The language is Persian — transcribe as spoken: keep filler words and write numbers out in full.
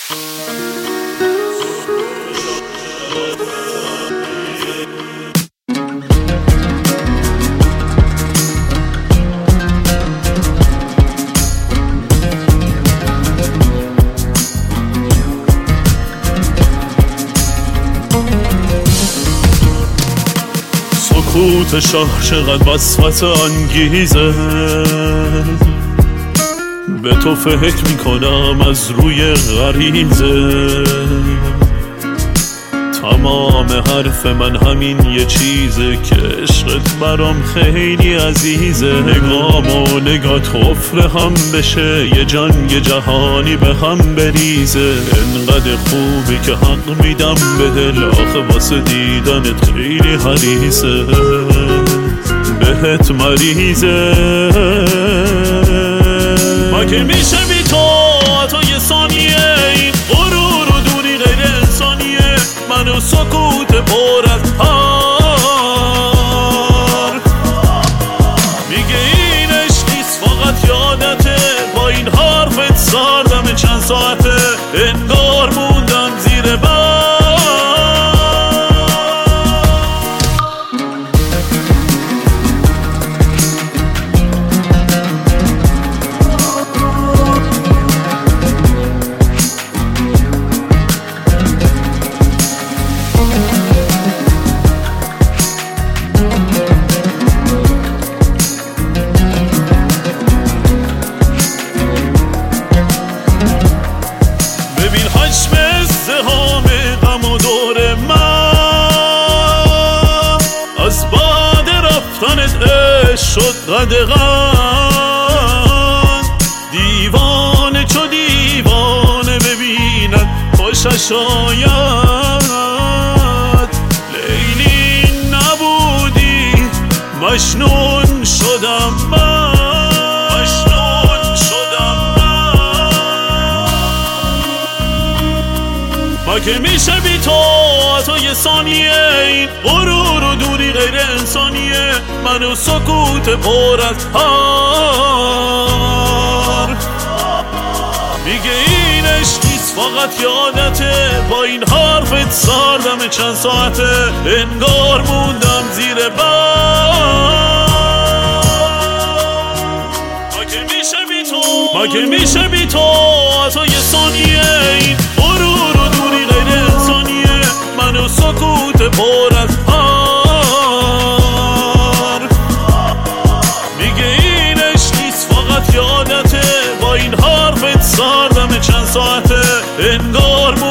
سکوت شاه چقدر وسوسه انگیزه، به تو فکر میکنم از روی غریزه. تمام حرف من همین یه چیزه که عشقت برام خیلی عزیزه. نگام و نگات حفره هم بشه، یه جنگ جهانی به هم بریزه. انقدر خوبی که حق میدم به دل، آخه واسه دیدنت خیلی حریصه، بهت مریضه. مگه میشه بی تو تو یه ثانیه، این غرور و دوری غیر انسانیه. منو سکوت پر از حال میگه این عشق نیست فقط یادته. با این حرفت سردم چند ساعته، انگار موندم زیر بار. شد قدغن دیوانه چو دیوانه ببیند خوشش آید. لیلی نبودی مجنون شدم من، مجنون شدم من. مگه میشه بی تو تو یه ثانیه، این غرور و دوری غیر انسانیه. منو سکوت پر از حال میگه این عشق نیست فقط یادته. با این حرفت سردم چند ساعته، انگار موندم زیر بار. مگه میشه بی تو مگه میشه بی تو تو یه ثانیه، این غرور و دوری غیر انسانیه. منو سکوت پر از حال میگه این عشق نیست فقط یادته. با این حرفت سردم چند ساعته، انگار